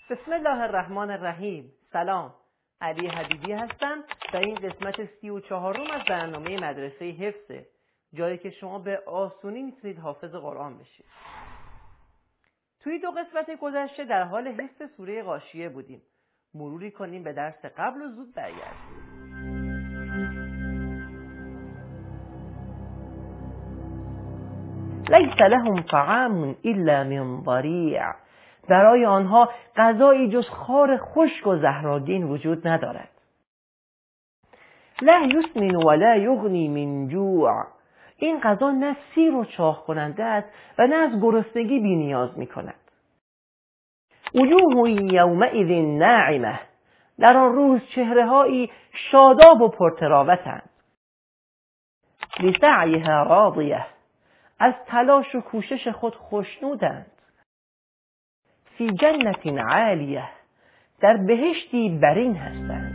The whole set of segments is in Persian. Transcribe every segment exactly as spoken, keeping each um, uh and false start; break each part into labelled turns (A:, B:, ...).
A: بسم الله الرحمن الرحیم. سلام، علی حبیبی هستم و این قسمت سی و چهارم از برنامه مدرسه حفظه، جایی که شما به آسونی میتونید حافظ قرآن بشید. توی دو قسمت گذشته در حال حفظ سوره غاشیه بودیم. مروری کنیم به درس قبل و زود برگردیم. لیس لهم طعام الا من ضریع. برای آنها غذایی جز خار خشک و زهرآگین وجود ندارد. لا یسمن ولا یغنی من جوع. این غذا نه سیر و چاق کننده است و نه از گرسنگی بی نیاز می کند. وجوه یومئذ ناعمه. در آن روز چهره‌هایی شاداب و پرتراوتند. لسعیها راضیه. از تلاش و کوشش خود خوشنودند. فی جنت عالیه. در بهشتی برین هستند.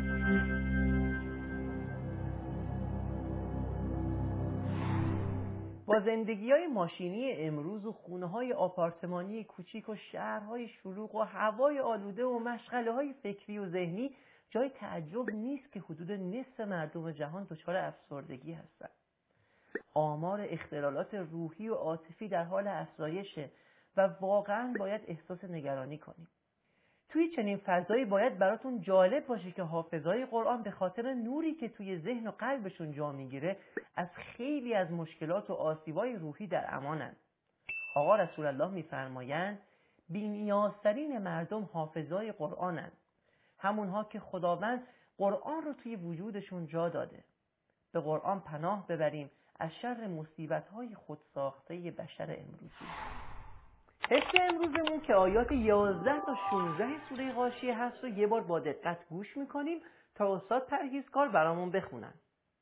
A: با زندگی‌های ماشینی امروز و خونه‌های آپارتمانی کوچیک و شهرهای شلوغ و هوای آلوده و مشغله‌های فکری و ذهنی، جای تعجب نیست که حدود نصف مردم جهان دچار افسردگی هستند. آمار اختلالات روحی و عاطفی در حال افزایشه و واقعاً باید احساس نگرانی کنیم. توی چنین فضایی باید براتون جالب باشه که حافظای قرآن به خاطر نوری که توی ذهن و قلبشون جا میگیره از خیلی از مشکلات و آسیبای روحی در امانن. آقا رسول الله میفرمایند بی‌نیازترین مردم حافظای قرآنن، همونها که خداوند قرآن رو توی وجودشون جا داده. به قرآن پناه ببریم از شر مصیبت‌های خودساخته بشر امروزی. حفظ امروزمون که آیات یازده تا شانزده سوره غاشیه هست و یه بار با دقت گوش میکنیم تا استاد پرهیزکار برامون بخونن.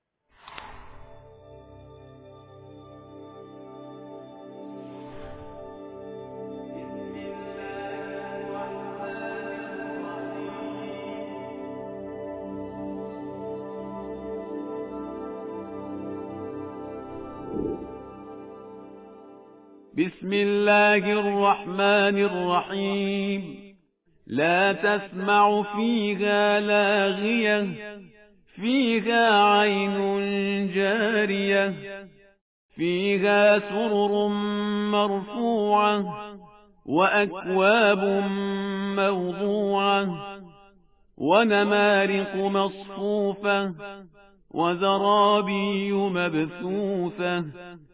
B: بسم الله الرحمن الرحیم. لا تسمع فيها لاغية فيها عين جارية فيها سرر مرفوعة وأكواب موضوعة ونمارق مصفوفة وزرابي مبثوثة.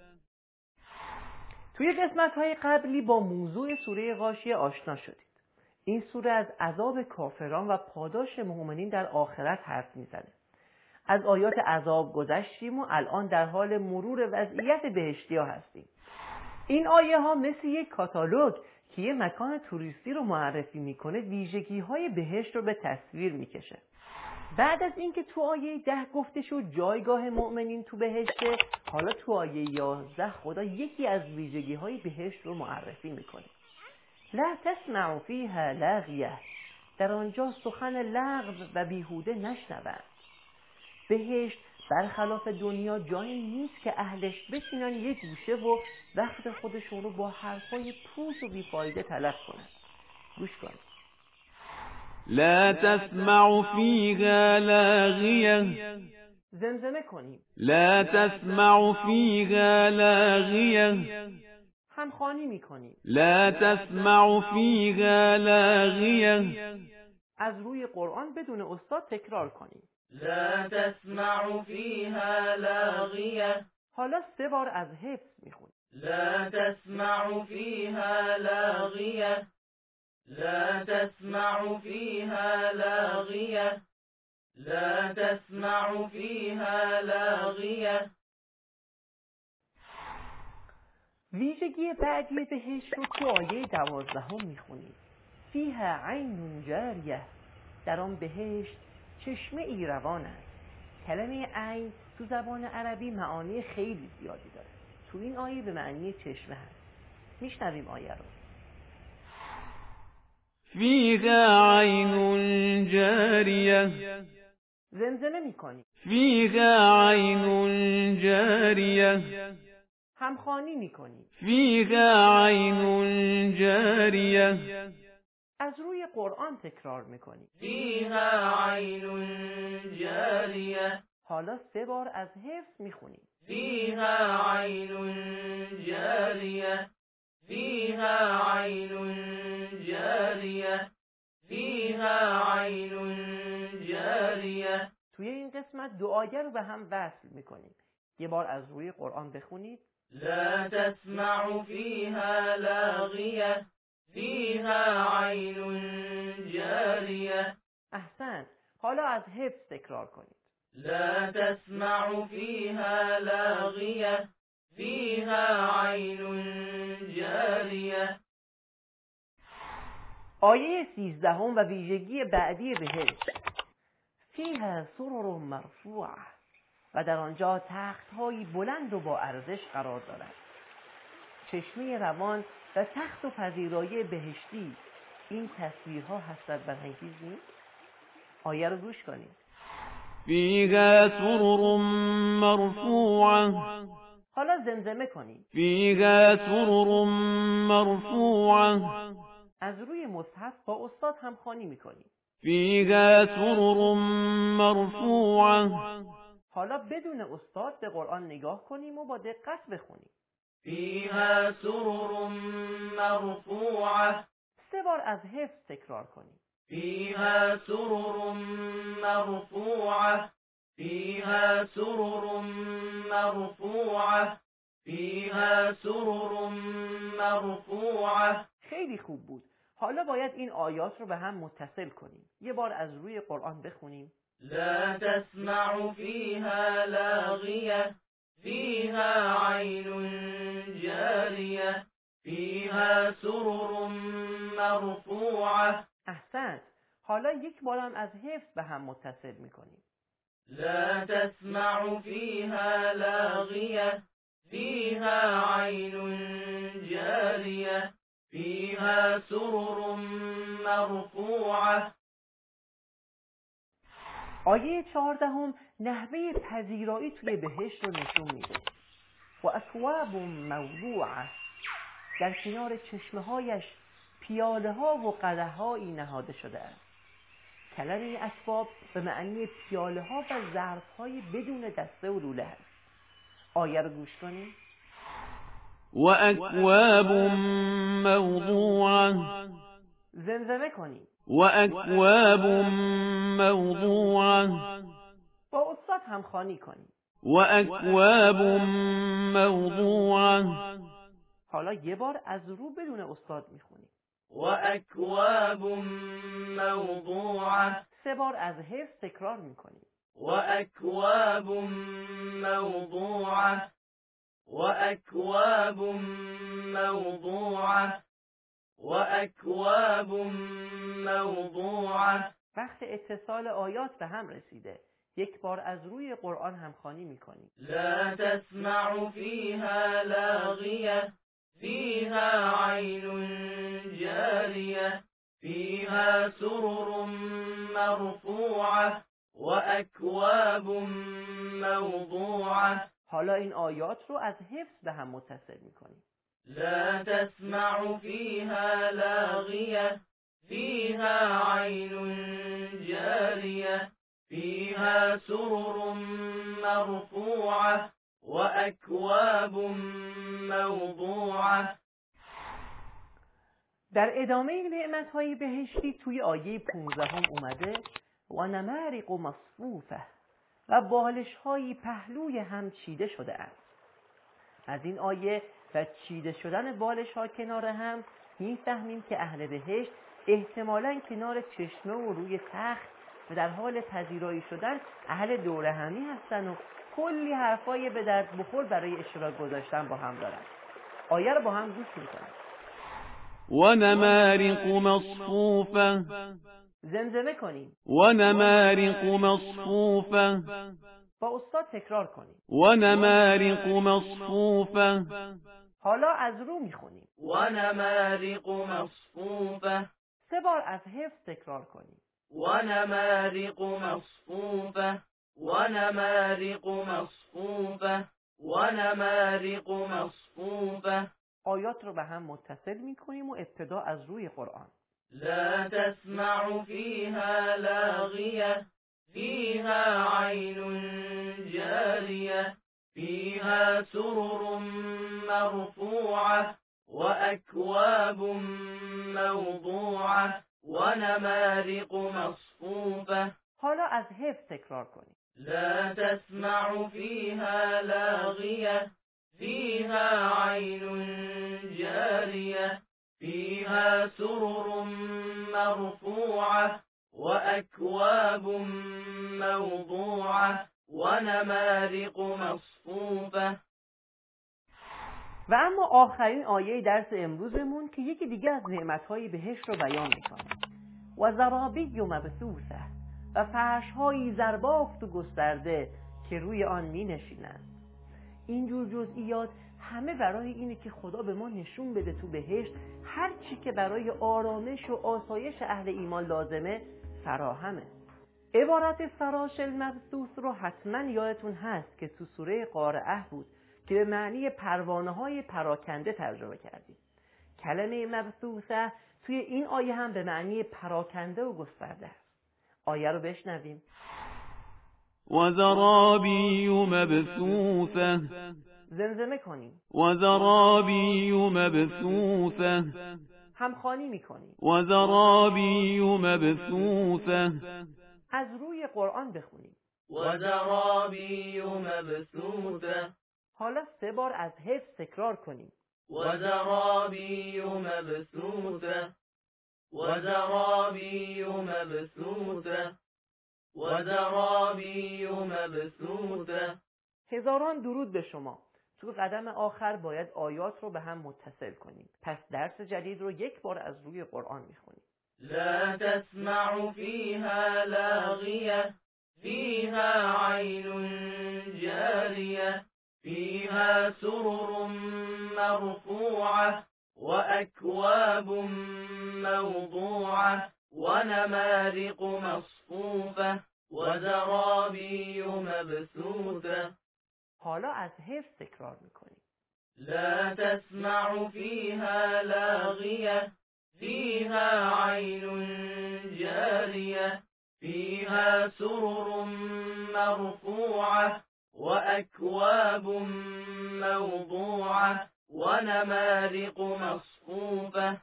A: توی قسمت‌های قبلی با موضوع سوره غاشیه آشنا شدید. این سوره از عذاب کافران و پاداش مؤمنین در آخرت حرف میزنه. از آیات عذاب گذشتیم و الان در حال مرور وضعیت بهشتی‌ها هستیم. این آیه ها مثل یک کاتالوگ که یه مکان توریستی رو معرفی میکنه ویژگی‌های بهشت رو به تصویر میکشه. بعد از اینکه تو آیه ده گفته شد جایگاه مؤمنین تو بهشته، حالا تو آیه یازده خدا یکی از ویژگی‌های بهشت رو معرفی میکنه. لا تسمع فیها لاغیه. در آنجا سخن لغو و بیهوده نشنوند. بهشت برخلاف دنیا جایی نیست که اهلش بشینن یه گوشه و وقت خودشون رو با حرفای پوچ و بیفایده تلف کنن. گوش کنید.
B: لا تسمع فيها لاغية.
A: زمزمه کنیم.
B: لا تسمع فيها لاغية.
A: همخوانی میکنیم.
B: لا تسمع فيها لاغية.
A: از روی قرآن بدون استاد تکرار کنیم.
C: لا تسمع فيها لاغية.
A: حالا سه بار از حفظ میخونیم.
C: لا تسمع فيها لاغية. لا تسمع فيها لاغية. لا تسمع فيها لاغية.
A: ویژگی بعدی بهشت رو تو آیه دوازدهم میخونیم. فیها عین جاریه. در آن بهشت چشمه ای روان است. کلمه عین تو زبان عربی معانی خیلی زیادی داره. تو این آیه به معنی چشمه هست. میشنویم آیه رو.
B: فيها عين جارية.
A: زمزمه میکنیم.
B: فيها عين جارية.
A: همخوانی میکنیم.
B: فيها عين جارية.
A: از روی قرآن تکرار میکنیم.
C: فیها عین جاریه.
A: حالا سه بار از حفظ میخونیم.
C: فیها عین جاریه. فیها عین جاریه. فیها عین جاریه.
A: توی این قسمت دو آیه رو به هم وصل میکنیم. یه بار از روی قرآن بخونید.
C: لا تسمع فیها لاغیه. فیها عین جاریه.
A: احسنت. حالا از حفظ تکرار کنید.
C: لا تسمع فیها لاغیه. فیها عین جاریه.
A: آیه سیزدهم و ویژگی بعدی بهشت. فیها سرر مرفوعه، و در آنجا تخت‌هایی بلند و با ارزش قرار دارد. چشمه روان و تخت و پذیرایی بهشتی، این تصویرها حسرت برانگیز نیست؟ آیه رو گوش کنید.
B: فیها سرر مرفوعه.
A: حالا زمزمه کنید.
B: فیها سرر مرفوعه.
A: از روی مصحف با استاد همخوانی میکنید.
B: فیها سرر مرفوعه.
A: حالا بدون استاد به قرآن نگاه کنیم و با دقت بخونیم.
C: فیها سرر مرفوعه.
A: سه بار از حفظ تکرار کنیم.
C: فیها سرر مرفوعه. فیها سرر مرفوعه. فیها سرر مرفوعه.
A: خیلی خوب بود. حالا باید این آیات رو به هم متصل کنیم. یه بار از روی قرآن بخونیم.
C: لا تسمع فیها لاغیه. فیها عین جاریه. فیها سرر مرفوعه.
A: احسنت. حالا یک بار هم از حفظ به هم متصل میکنیم.
C: لا تسمع فیها لاغیه. فیها عین جاریه. فیها سرر مرفوعه.
A: آیه چهاردهم نحوه پذیرایی توی بهشت رو نشون میده. و اکواب موضوعه، در کنار چشمهایش پیاله ها و قدح هایی نهاده شده است. کلمه اکواب به معنی پیاله ها و ظرف های بدون دسته و لوله است. آیه رو گوش کنید.
B: و اکواب موضوعه.
A: زمزمه کنید.
B: و اکواب موضوعه.
A: با استاد همخوانی کنید.
B: و اکواب موضوعه.
A: حالا یه بار از رو بدون استاد میخونید.
C: و اکواب موضوعه.
A: سه بار از حفظ تکرار میکنید.
C: و اکواب موضوعه. و اکواب موضوعه. و اکواب موضوعه.
A: وقت اتصال آیات به هم رسیده. یک بار از روی قرآن همخوانی میکنید.
C: لا تسمع فیها لاغیه. فیها عین جاریه. فیها سرر مرفوعه. و اکواب موضوعه.
A: حالا این آیات رو از حفظ به هم متصل میکنید.
C: لا تسمع فیها لاغیه. فیها عین جاریه. فیها سرر مرفوعه. و اکواب موضوعه.
A: در ادامه نعمت‌های بهشتی توی آیه پونزدهم اومده و نمارق مصفوفه، و بالش‌های پهلوی هم چیده شده است. از این آیه و چیده شدن بالش‌ها کنار هم می‌فهمیم که اهل بهشت احتمالاً کنار چشمه و روی تخت و در حال پذیرایی شدن اهل دوره همی هستن و کلی حرفای به درد بخور برای اشتراک گذاشتن با هم دارن. آیه رو با هم گوش می‌کنیم.
B: و نمارق مصفوفه.
A: زمزمه کنیم.
B: و نمارق مصفوفه.
A: با استاد تکرار کنیم.
B: و نمارق مصفوفه.
A: حالا از رو میخونیم.
C: و نمارق مصفوفه.
A: سه بار از حفظ تکرار کنیم.
C: و نمارق مصفوفه. و نمارق مصفوفه. و نمارق مصفوفه.
A: آیات رو به هم متصل میکنیم و ابتدا از روی قرآن.
C: لا تسمع فيها لاغية فيها عين جارية فيها سرر مرفوعة وأكواب موضوعة ونمارق مصفوفة.
A: حالا از حفظ تکرار کنید.
C: لا تسمع فيها لاغية فيها عين جارية فيها سرر مرفوعة وأكواب موضوعة ونمارق مصفوفة.
A: و اما آخرین آیه درس امروزمون که یکی دیگه از نعمتهای بهشت رو بیان میکنه. و زرابی مبثوثه، و فرش‌هایی زربافت و گسترده که روی آن می نشینند. اینجور جزئیات همه برای اینه که خدا به ما نشون بده تو بهشت هر چی که برای آرامش و آسایش اهل ایمان لازمه فراهمه. عبارت فراش المبثوث رو حتما یادتون هست که تو سوره قارعه بود که به معنی پروانه های پراکنده ترجمه کردیم. کلمه مبثوثه توی این آیه هم به معنی پراکنده و گسترده است. آیه رو بشنویم.
B: و زرابی مبثوثه،
A: زمزمه کنیم.
B: و زرابی مبثوثه،
A: همخوانی میکنیم.
B: و زرابی مبثوثه.
A: از روی قرآن بخونیم.
C: و زرابی مبثوثه.
A: حالا سه بار از حفظ تکرار کنیم.
C: و زرابی مبثوثه و زرابی مبثوثه و زرابی مبثوثه.
A: هزاران درود به شما. تو قدم آخر باید آیات رو به هم متصل کنیم. پس درس جدید رو یک بار از روی قرآن میخونیم.
C: لا تسمع فيها لاغية فيها عين جارية فيها سرر مرفوعة وأكواب موضوعة ونمارق مصفوفة وزرابي مبثوثة.
A: حالا از حفظ تکرار میکنیم.
C: لا تسمع فيها لاغية فيها عين جارية فيها سرر مرفوعة وأكواب موضوعة ونمارق مصفوفة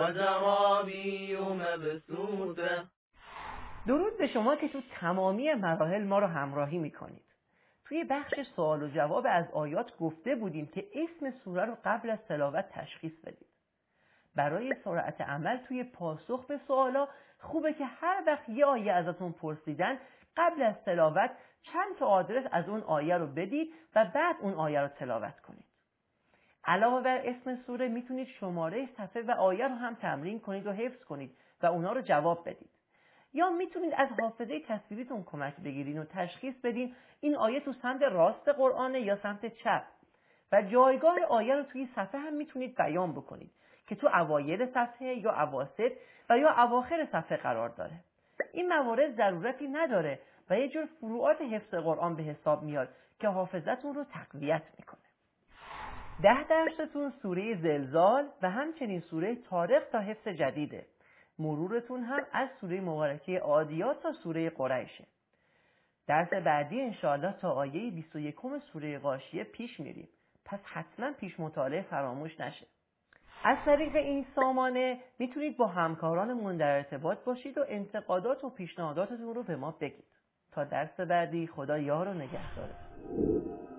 C: وزرابي مبثوثة.
A: درود به شما که تو تمامی مراحل ما رو همراهی میکنید. توی بخش سوال و جواب از آیات گفته بودیم که اسم سوره رو قبل از تلاوت تشخیص بدید. برای سرعت عمل توی پاسخ به سوالا خوبه که هر وقت یه آیه ازتون پرسیدن قبل از تلاوت چند تا آدرس از اون آیه رو بدید و بعد اون آیه رو تلاوت کنید. علاوه بر اسم سوره میتونید شماره صفحه و آیه رو هم تمرین کنید و حفظ کنید و اونا رو جواب بدید. یا میتونید از حافظه تصویریتون کمک بگیرین و تشخیص بدین این آیه تو سمت راست قرآنه یا سمت چپ و جایگاه آیه رو توی صفحه هم میتونید بیان بکنید که تو اوایل صفحه یا اواسط و یا اواخر صفحه قرار داره. این موارد ضرورتی نداره و یه جور فروعات حفظ قرآن به حساب میاد که حافظتون رو تقویت میکنه. ده درستون سوره زلزال و همچنین سوره طارق تا حفظ جدیده. مرورتون هم از سوره مبارکه عادیات تا سوره قریشه. درس بعدی انشاءالله تا آیه بیست و یکم سوره غاشیه پیش میریم. پس حتما پیش مطالعه فراموش نشه. از طریق این سامانه میتونید با همکارانمون در ارتباط باشید و انتقادات و پیشنهاداتتون رو به ما بگید. تا درس بعدی خدا یار و نگهدارتون.